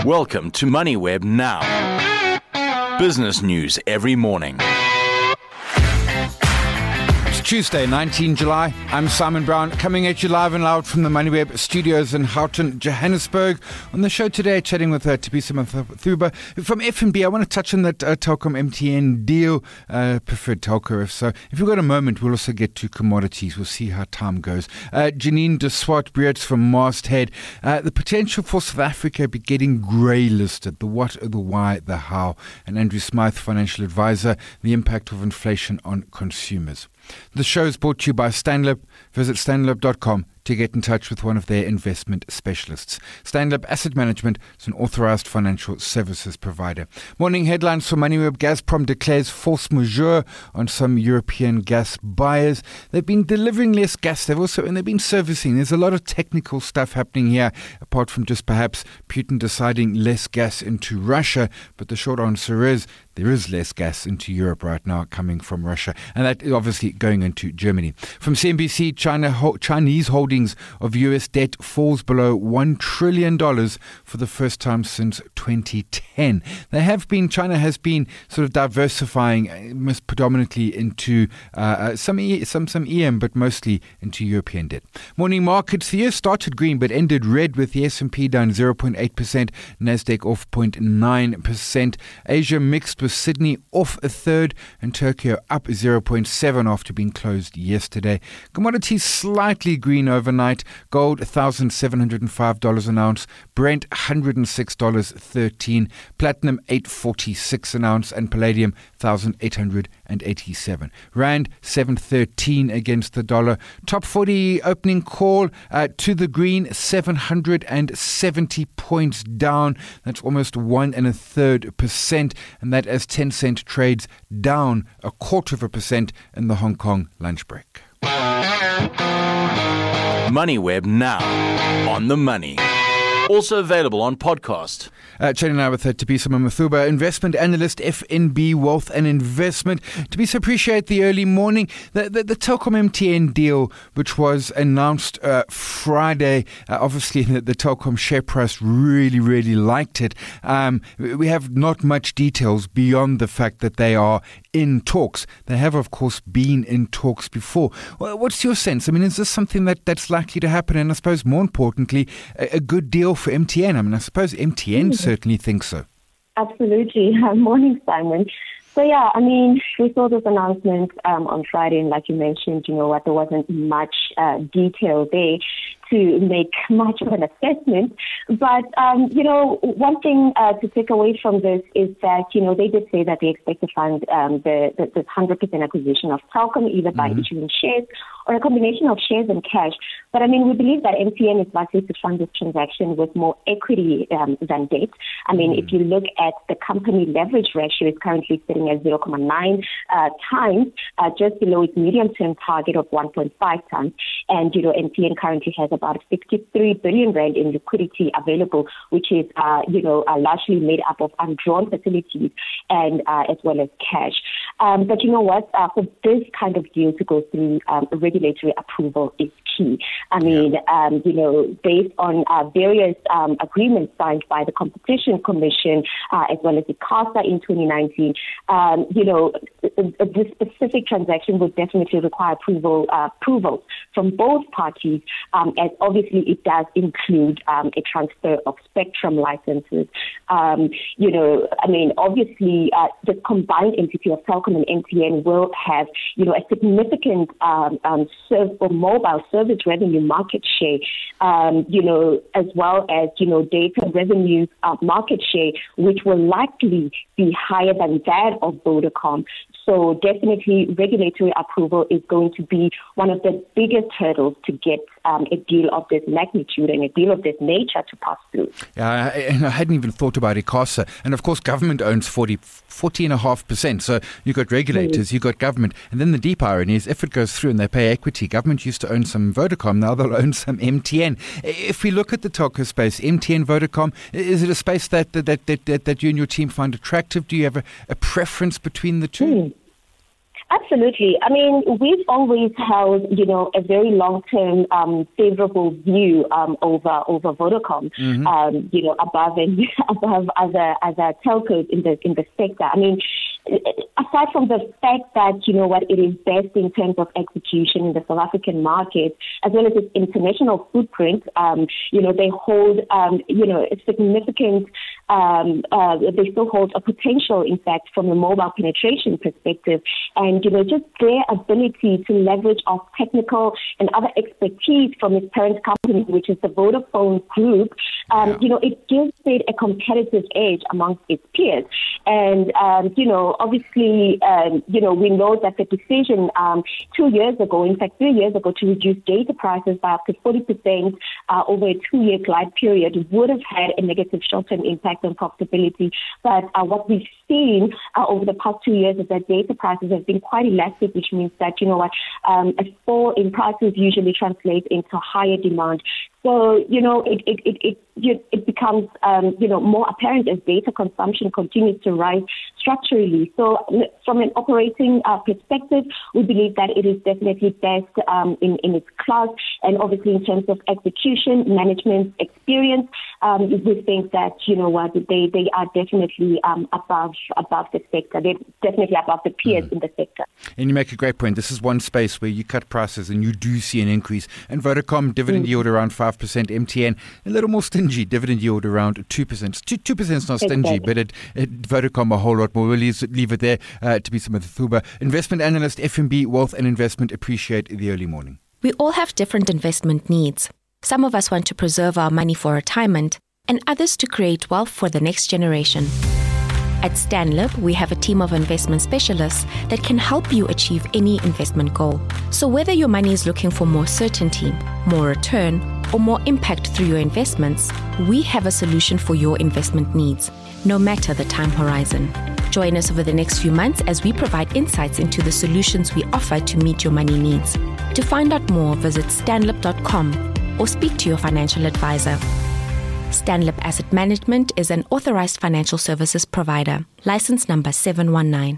Welcome to MoneyWeb Now. Business news every morning. Tuesday, 19 July. I'm Simon Brown, coming at you live and loud from the MoneyWeb studios in Houghton, Johannesburg. On the show today, chatting with Thabisa Mathuba from FNB. I want to touch on that Telkom MTN deal, preferred telco. If we've got a moment, we'll also get to commodities. We'll see how time goes. Janine de Swart-Breerts from Masthead. The potential for South Africa be getting grey listed. The what, the why, the how. And Andrew Smythe, financial advisor, the impact of inflation on consumers. The show is brought to you by Stanlib. Visit stanlib.com to get in touch with one of their investment specialists. Stanlib Asset Management is an authorized financial services provider. Morning headlines for MoneyWeb. Gazprom declares force majeure on some European gas buyers. They've been delivering less gas. They've been servicing. There's a lot of technical stuff happening here, apart from just perhaps Putin deciding less gas into Russia. But the short answer is there is less gas into Europe right now coming from Russia, and that is obviously going into Germany. From CNBC, Chinese holdings of US debt falls below $1 trillion for the first time since 2010. China has been sort of diversifying, most predominantly into some EM, but mostly into European debt. Morning markets. The year started green but ended red, with the S&P down 0.8%, Nasdaq off 0.9%. Asia mixed, with Sydney off a third and Tokyo up 0.7% after being closed yesterday. Commodities slightly green overnight. Gold $1,705 an ounce, Brent $106.13, platinum $846 an ounce, and palladium $1,887. Rand 713 against the dollar. Top 40 opening call to the green, 770 points down. That's almost 1.33%, and that as Tencent trades down 0.25% in the Hong Kong lunch break. MoneyWeb Now, on the money. Also available on podcast. Chatting now with Thabisa Mathuba, investment analyst, FNB Wealth and Investment. Thabisa, appreciate the early morning. The Telkom MTN deal, which was announced Friday, obviously the Telkom share price really liked it. We have not much details beyond the fact that they are in talks. They have, of course, been in talks before. What's your sense? I mean, is this something that's likely to happen? And I suppose more importantly, a good deal for MTN? I mean, I suppose MTN certainly thinks so. Absolutely. Morning, Simon. So, yeah, I mean, we saw this announcement on Friday, and like you mentioned, there wasn't much detail there to make much of an assessment. But, one thing to take away from this is that, they did say that they expect to fund this 100% acquisition of Telkom, either by issuing shares or a combination of shares and cash. But, I mean, we believe that MTN is likely to fund this transaction with more equity than debt. I mean, if you look at the company leverage ratio, it's currently sitting at 0.9 times, just below its medium-term target of 1.5 times. And, MTN currently has about 63 billion rand in liquidity available, which is, largely made up of undrawn facilities and as well as cash. But you know what? For this kind of deal to go through, regulatory approval is key. I mean, based on various agreements signed by the Competition Commission as well as the ICASA in 2019, this specific transaction would definitely require approval from both parties, as obviously it does include a transfer of spectrum licenses. Obviously, the combined entity of Telkom and MTN will have, a significant mobile service revenue market share, as well as, data revenue market share, which will likely be higher than that of Vodacom. So definitely regulatory approval is going to be one of the biggest hurdles to get a deal of this magnitude and a deal of this nature to pass through. Yeah, I hadn't even thought about ICASA. And of course, government owns 40.5%. So you've got regulators, you've got government. And then the deep irony is if it goes through and they pay equity, government used to own some Vodacom, now they'll own some MTN. If we look at the telco space, MTN, Vodacom, is it a space that you and your team find attractive? Do you have a preference between the two? Absolutely. I mean, we've always held, a very long-term favorable view over Vodacom, above other telcos in the sector. I mean, aside from the fact that, it is best in terms of execution in the South African market, as well as its international footprint, they hold, a significant, they still hold a potential, in fact, from a mobile penetration perspective. And, just their ability to leverage our technical and other expertise from its parent company, which is the Vodafone Group, it gives it a competitive edge amongst its peers. And, obviously, we know that the decision 2 years ago, in fact, 3 years ago, to reduce data prices by up to 40% over a 2-year glide period would have had a negative short-term impact on profitability. But what we've seen over the past 2 years is that data prices have been quite elastic, which means that, a fall in prices usually translates into higher demand. So, it becomes, more apparent as data consumption continues to rise structurally. So from an operating perspective, we believe that it is definitely best in its class. And obviously in terms of execution, management experience, we think that, they are definitely above the sector. They're definitely above the peers in the sector. And you make a great point. This is one space where you cut prices and you do see an increase. And Vodacom, dividend yield around 5%, MTN, a little more stingy, dividend yield around 2%. 2% is not stingy, but at Vodacom a whole lot more. We'll leave it there. To be Thabisile Mathuba, investment analyst, FNB Wealth and Investment. Appreciate the early morning. We all have different investment needs. Some of us want to preserve our money for retirement, and others to create wealth for the next generation. At Stanlib, we have a team of investment specialists that can help you achieve any investment goal. So whether your money is looking for more certainty, more return, or more impact through your investments, we have a solution for your investment needs, no matter the time horizon. Join us over the next few months as we provide insights into the solutions we offer to meet your money needs. To find out more, visit stanlib.com or speak to your financial advisor. Stanlib Asset Management is an authorized financial services provider. License number 719.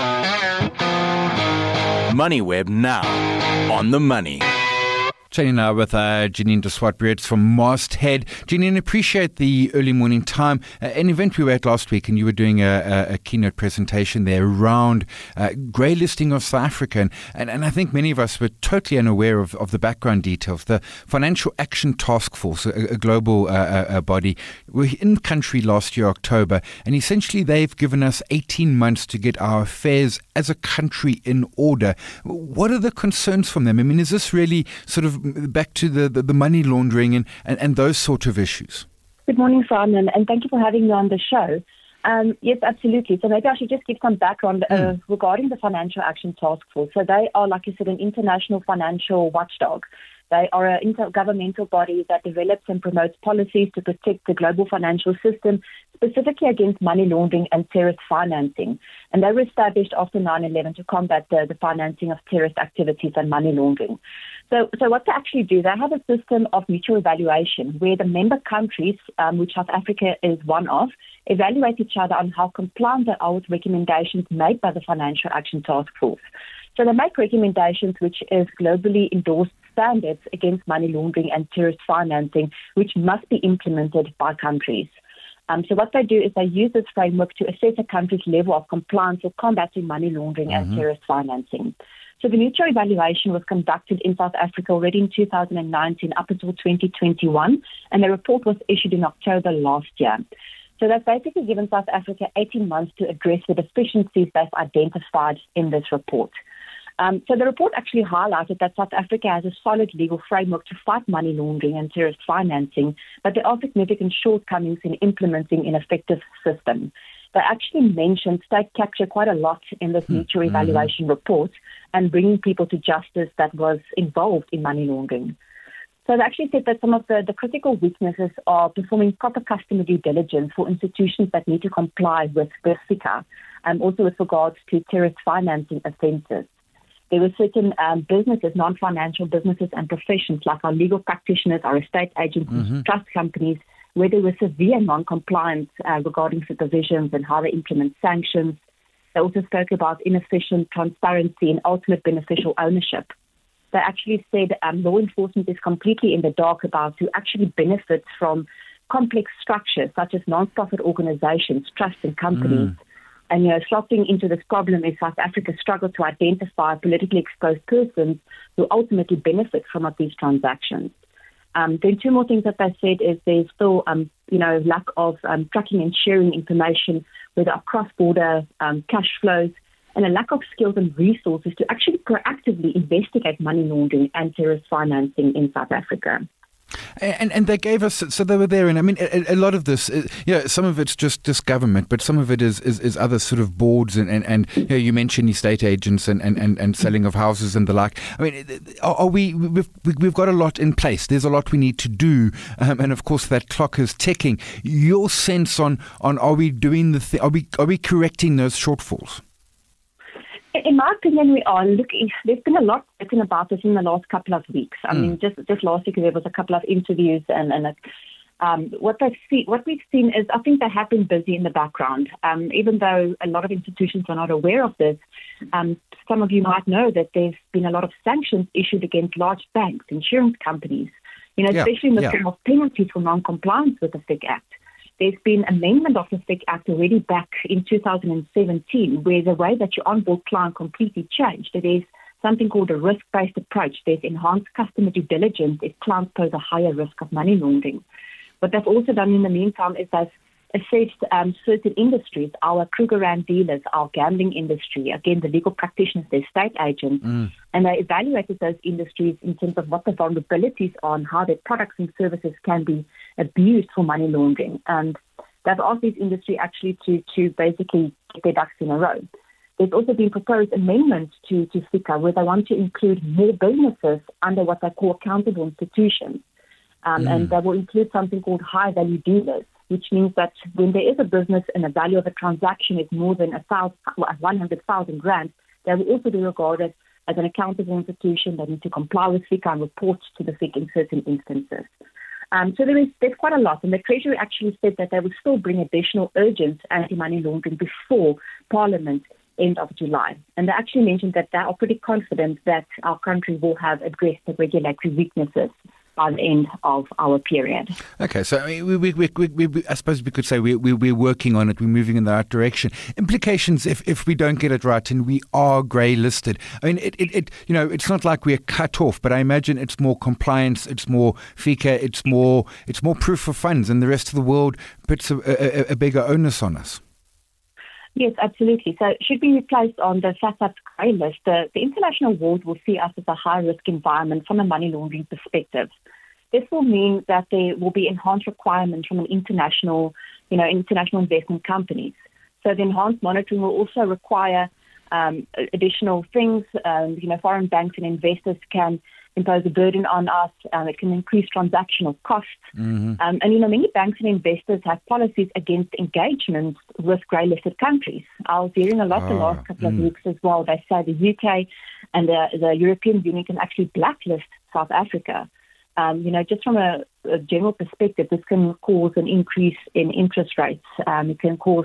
MoneyWeb now on the money. Chatting now with Janine de Swart-Breeds from Masthead. Janine, appreciate the early morning time. An event we were at last week, and you were doing a keynote presentation there around grey listing of South Africa. And I think many of us were totally unaware of the background details. The Financial Action Task Force, a global body, were in country last year, October, and essentially they've given us 18 months to get our affairs as a country in order. What are the concerns from them? I mean, is this really sort of back to the money laundering and those sort of issues? Good morning, Simon, and thank you for having me on the show. Yes, absolutely. So maybe I should just give some background regarding the Financial Action Task Force. So they are, like you said, an international financial watchdog. They are an intergovernmental body that develops and promotes policies to protect the global financial system, specifically against money laundering and terrorist financing. And they were established after 9/11 to combat the financing of terrorist activities and money laundering. So what they actually do, they have a system of mutual evaluation where the member countries, which South Africa is one of, evaluate each other on how compliant they are with recommendations made by the Financial Action Task Force. So they make recommendations which is globally endorsed standards against money laundering and terrorist financing, which must be implemented by countries. So what they do is they use this framework to assess a country's level of compliance with combating money laundering and terrorist financing. So the mutual evaluation was conducted in South Africa already in 2019 up until 2021, and the report was issued in October last year. So that's basically given South Africa 18 months to address the deficiencies they've identified in this report. So the report actually highlighted that South Africa has a solid legal framework to fight money laundering and terrorist financing, but there are significant shortcomings in implementing an effective system. They actually mentioned state capture quite a lot in this mutual evaluation report and bringing people to justice that was involved in money laundering. So they actually said that some of the critical weaknesses are performing proper customer due diligence for institutions that need to comply with FICA, and also with regards to terrorist financing offences. There were certain businesses, non-financial businesses and professions like our legal practitioners, our estate agencies, trust companies, where there was severe non-compliance regarding supervisions and how they implement sanctions. They also spoke about inefficient transparency and ultimate beneficial ownership. They actually said law enforcement is completely in the dark about who actually benefits from complex structures such as non-profit organizations, trusts and companies. And, slotting into this problem is South Africa's struggle to identify politically exposed persons who ultimately benefit from these transactions. Then two more things that they said is there's still, lack of tracking and sharing information with our cross-border cash flows, and a lack of skills and resources to actually proactively investigate money laundering and terrorist financing in South Africa. And they gave us, so they were there, and I mean, a lot of this, some of it's just government, but some of it is other sort of boards, and you mentioned estate agents and selling of houses and the like. I mean, we've got a lot in place. There's a lot we need to do, and of course that clock is ticking. Your sense on are we doing are we correcting those shortfalls? In my opinion, we are. Look, there's been a lot written about this in the last couple of weeks. I mean, just last week there was a couple of interviews, and what we've seen is I think they have been busy in the background. Even though a lot of institutions are not aware of this, some of you might know that there's been a lot of sanctions issued against large banks, insurance companies, especially in the form of penalties for non-compliance with the FIC Act. There's been amendment of the FIC Act already back in 2017, where the way that you onboard client completely changed. There is something called a risk-based approach. There's enhanced customer due diligence if clients pose a higher risk of money laundering. What they've also done in the meantime is they've assessed certain industries, our Krugerrand dealers, our gambling industry, again, the legal practitioners, the estate agents, and they evaluated those industries in terms of what the vulnerabilities are and how their products and services can be abused for money laundering. And they've asked these industry actually to basically get their ducks in a row. There's also been proposed amendments to FICA where they want to include more businesses under what they call accountable institutions. And they will include something called high-value dealers, which means that when there is a business and the value of a transaction is more than 100,000 rand, they will also be regarded as an accountable institution that need to comply with FICA and report to the FIC in certain instances. So there's quite a lot. And the Treasury actually said that they would still bring additional urgent anti-money laundering before Parliament end of July. And they actually mentioned that they are pretty confident that our country will have addressed the regulatory weaknesses by the end of our period. Okay, so I mean, I suppose we could say we're working on it. We're moving in the right direction. Implications if we don't get it right and we are grey listed. I mean, it's not like we're cut off, but I imagine it's more compliance, it's more FICA, it's more proof of funds, and the rest of the world puts a bigger onus on us. Yes, absolutely. So should be replaced on the FATF grey list. The international world will see us as a high-risk environment from a money laundering perspective. This will mean that there will be enhanced requirements from an international investment companies. So the enhanced monitoring will also require additional things. Foreign banks and investors can impose a burden on us. It can increase transactional costs. And many banks and investors have policies against engagement with grey-listed countries. I was hearing a lot the last couple of weeks as well. They say the UK and the European Union can actually blacklist South Africa. Just from a general perspective, this can cause an increase in interest rates. It can cause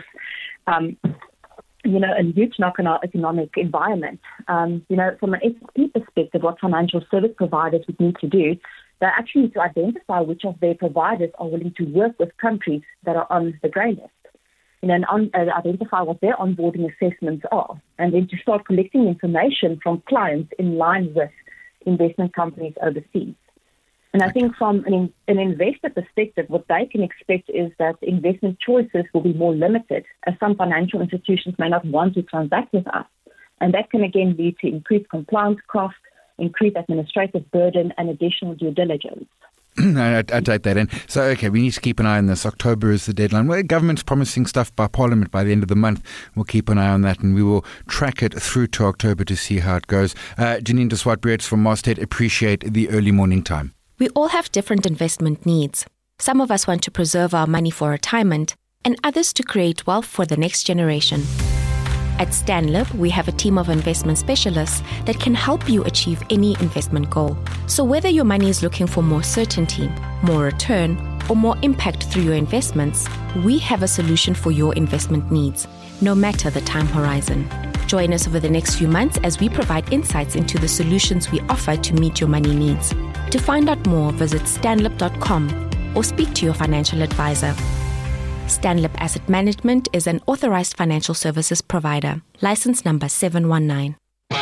a huge knock on our economic environment. From an SSP perspective, what financial service providers would need to do, they actually need to identify which of their providers are willing to work with countries that are on the grey list, and identify what their onboarding assessments are, and then to start collecting information from clients in line with investment companies overseas. And I think from an investor perspective, what they can expect is that investment choices will be more limited, as some financial institutions may not want to transact with us. And that can again lead to increased compliance costs, increased administrative burden, and additional due diligence. I take that in. So, okay, we need to keep an eye on this. October is the deadline. Well, government's promising stuff by Parliament by the end of the month. We'll keep an eye on that, and we will track it through to October to see how it goes. Janine de Swart-Breeds from Masthead, appreciate the early morning time. We all have different investment needs. Some of us want to preserve our money for retirement, and others to create wealth for the next generation. At Stanlib, we have a team of investment specialists that can help you achieve any investment goal. So whether your money is looking for more certainty, more return, or more impact through your investments, we have a solution for your investment needs, no matter the time horizon. Join us over the next few months as we provide insights into the solutions we offer to meet your money needs. To find out more, visit stanlib.com or speak to your financial advisor. Stanlib Asset Management is an authorized financial services provider. License number 719.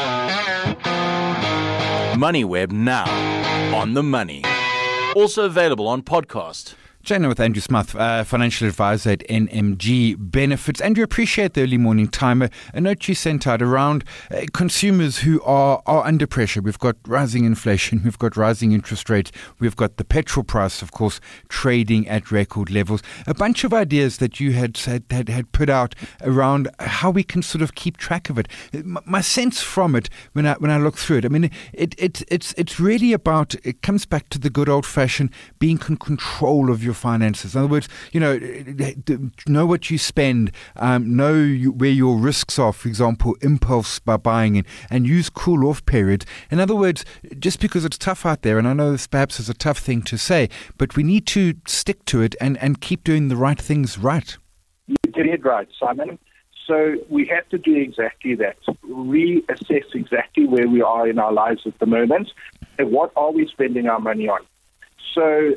MoneyWeb now on the money. Also available on podcast. Chatting with Andrew Smith, financial advisor at NMG Benefits. Andrew, appreciate the early morning timer. A note you sent out around consumers who are under pressure. We've got rising inflation, we've got rising interest rates, we've got the petrol price, of course, trading at record levels. A bunch of ideas that you had said had put out around how we can sort of keep track of it. My sense from it, when I look through it, I mean, it's really about, it comes back to the good old fashioned being in control of your finances. In other words, know what you spend, know where your risks are, for example, impulse by buying, and use cool off periods. In other words, just because it's tough out there, and I know this perhaps is a tough thing to say, but we need to stick to it and keep doing the right things right. You did it right, Simon. So we have to do exactly that, reassess exactly where we are in our lives at the moment and what are we spending our money on. So,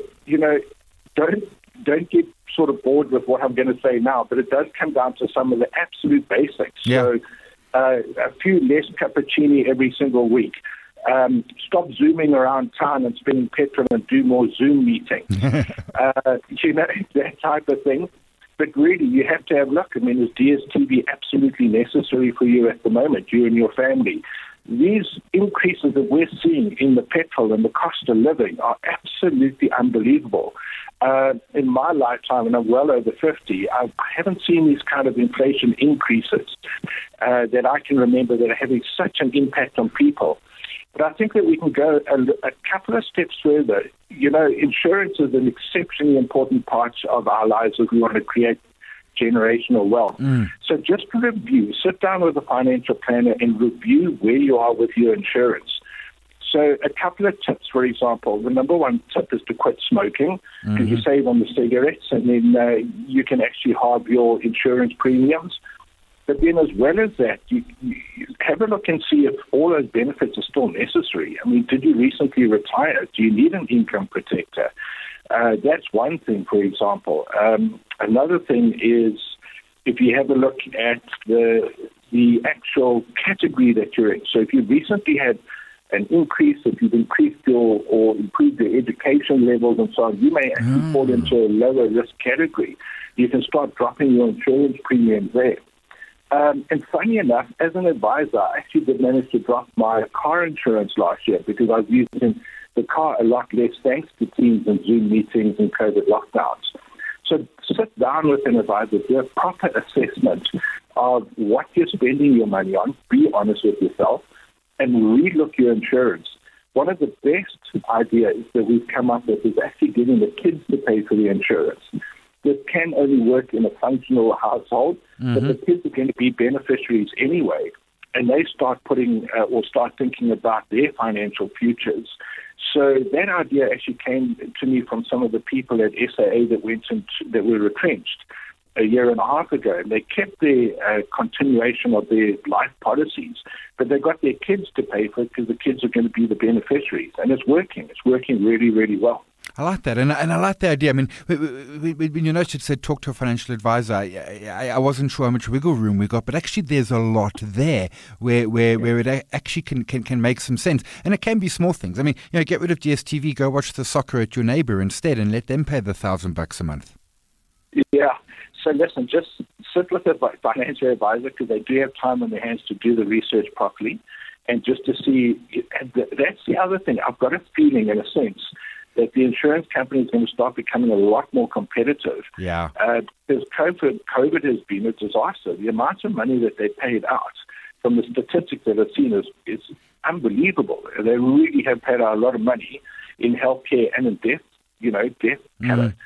don't get sort of bored with what I'm going to say now, but it does come down to some of the absolute basics. Yeah. So a few less cappuccini every single week. Stop zooming around town and spending petrol and do more Zoom meetings. That type of thing. But really, you have to have a look. I mean, is DSTV absolutely necessary for you at the moment, you and your family? These increases that we're seeing in the petrol and the cost of living are absolutely unbelievable. In my lifetime, and I'm well over 50, I haven't seen these kind of inflation increases that I can remember that are having such an impact on people. But I think that we can go a couple of steps further. Insurance is an exceptionally important part of our lives if we want to create generational wealth. So just review, sit down with a financial planner and review where you are with your insurance. So a couple of tips, for example, the number one tip is to quit smoking because you save on the cigarettes and then you can actually halve your insurance premiums. But then as well as that, you have a look and see if all those benefits are still necessary. I mean, did you recently retire? Do you need an income protector? That's one thing, for example. Another thing is if you have a look at the actual category that you're in. So if you recently had an increase, if you've increased or improved your education levels and so on, you may actually fall into a lower risk category. You can start dropping your insurance premiums there. And funny enough, as an advisor, I actually did manage to drop my car insurance last year because I was using the car a lot less thanks to Teams and Zoom meetings and COVID lockdowns. So sit down with an advisor, do a proper assessment of what you're spending your money on, be honest with yourself, and relook your insurance. One of the best ideas that we've come up with is actually getting the kids to pay for the insurance. This can only work in a functional household, but the kids are going to be beneficiaries anyway, and they start start thinking about their financial futures. So that idea actually came to me from some of the people at SAA that were retrenched a year and a half ago. They kept the continuation of their life policies, but they got their kids to pay for it because the kids are going to be the beneficiaries, and it's working. It's working really, really well. I like that, and I like the idea. I mean, when you noticed it said talk to a financial advisor, I wasn't sure how much wiggle room we got, but actually there's a lot there where it actually can make some sense, and it can be small things. I mean, get rid of DSTV, go watch the soccer at your neighbour instead, and let them pay the $1,000 a month. Yeah. So listen, just sit with a financial advisor because they do have time on their hands to do the research properly, and just to see. That's the other thing. I've got a feeling, in a sense, that the insurance company is going to start becoming a lot more competitive. Yeah. Because COVID has been a disaster. The amount of money that they paid out from the statistics that I've seen is unbelievable. They really have paid out a lot of money in healthcare and in death, cover.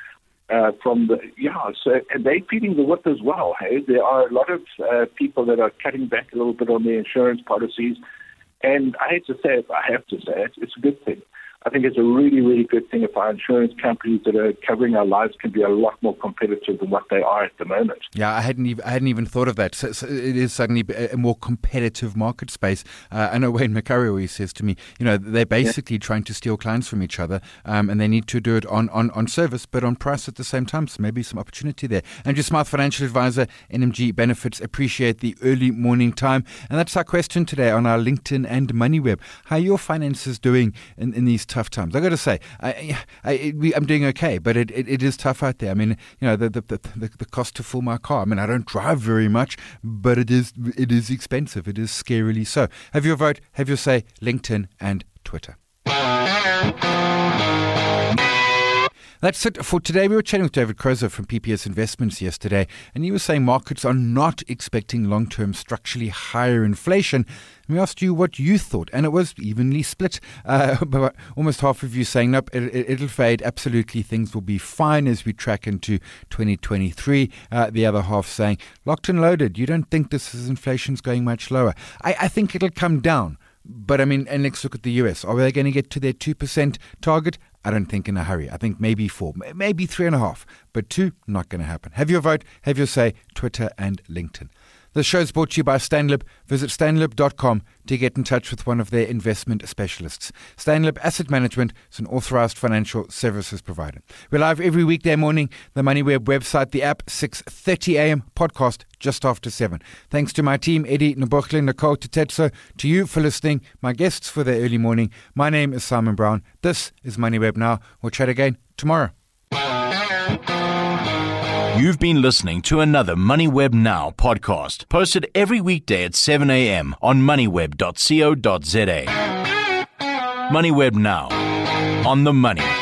So and they're feeling the whip as well. Hey, there are a lot of people that are cutting back a little bit on their insurance policies, and I hate to say it, but I have to say it, it's a good thing. I think it's a really, really good thing if our insurance companies that are covering our lives can be a lot more competitive than what they are at the moment. Yeah, I hadn't even thought of that. So it is suddenly a more competitive market space. I know Wayne McCurry always says to me, they're basically trying to steal clients from each other, and they need to do it on service, but on price at the same time. So maybe some opportunity there. Andrew Smyth, financial advisor, NMG Benefits. Appreciate the early morning time. And that's our question today on our LinkedIn and MoneyWeb. How are your finances doing in these tough times? I got to say, I'm doing okay, but it is tough out there. I mean, the cost to fill my car. I mean, I don't drive very much, but it is expensive. It is scarily so. Have your vote, have your say, LinkedIn and Twitter. That's it for today. We were chatting with David Crozer from PPS Investments yesterday, and he was saying markets are not expecting long-term structurally higher inflation. And we asked you what you thought, and it was evenly split. Almost half of you saying, nope, it'll fade. Absolutely, things will be fine as we track into 2023. The other half saying, locked and loaded. You don't think inflation's going much lower? I think it'll come down. But I mean, and let's look at the US. Are they going to get to their 2% target? I don't think in a hurry. I think maybe 4, maybe 3.5, but 2, not going to happen. Have your vote, have your say, Twitter and LinkedIn. The show is brought to you by Stanlib. Visit stanlib.com to get in touch with one of their investment specialists. Stanlib Asset Management is an authorized financial services provider. We're live every weekday morning, the MoneyWeb website, the app, 6:30 a.m., podcast just after 7. Thanks to my team, Eddie, Nabokhle, Nicole, Tetetso, to you for listening, my guests for their early morning. My name is Simon Brown. This is MoneyWeb Now. We'll chat again tomorrow. You've been listening to another MoneyWeb Now podcast, posted every weekday at 7 a.m. on moneyweb.co.za. MoneyWeb Now, on the money.